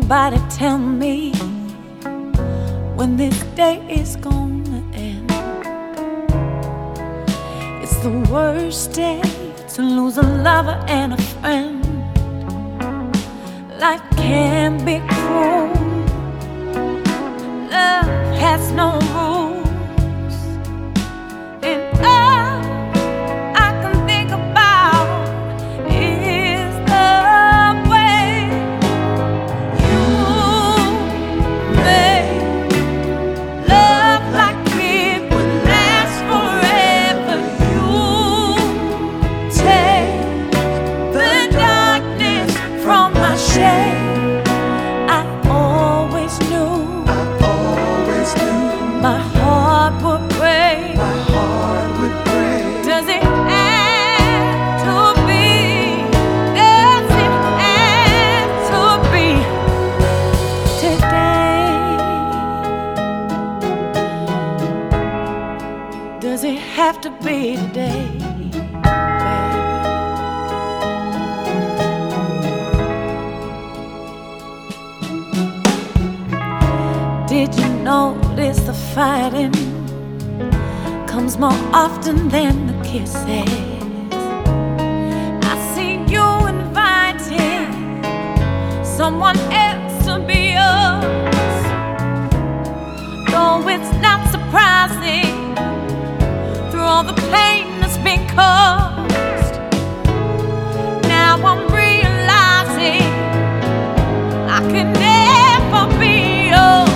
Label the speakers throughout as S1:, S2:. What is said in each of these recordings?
S1: nobody tell me when this day is gonna end. It's the worst day to lose a lover and a friend. Life can be cruel. Love has no rules. And all I can think about is the way you made love like it would last forever. You take the darkness from my shade. My heart would break.
S2: My heart would break.
S1: Does it have to be? Does it have to be today? Does it have to be today? Did you notice the fighting comes more often than the kisses? I see you inviting someone else to be yours. Though it's not surprising, through all the pain that's been caused, now I'm realizing I can never be yours.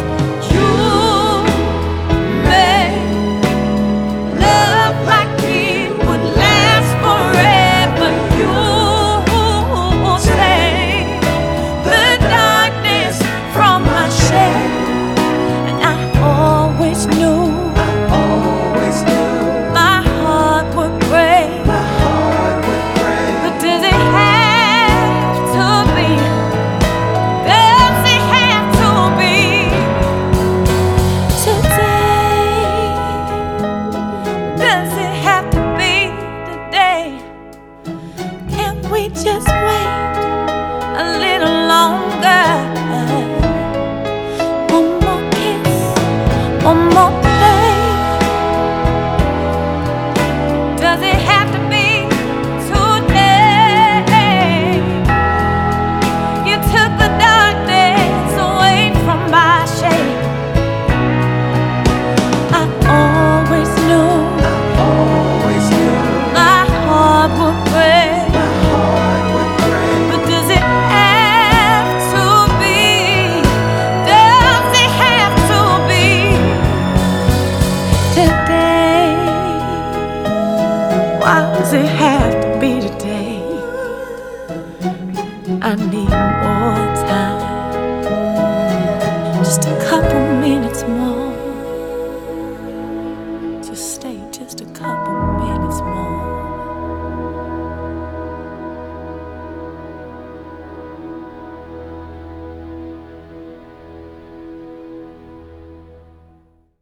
S1: Just wait a little longer. One more kiss, one more play. Does it have to be today? You took the darkness away from my shade. I always knew my heart would break. Why does it have to be today? I need more time, just a couple minutes more. Just stay just a couple minutes more.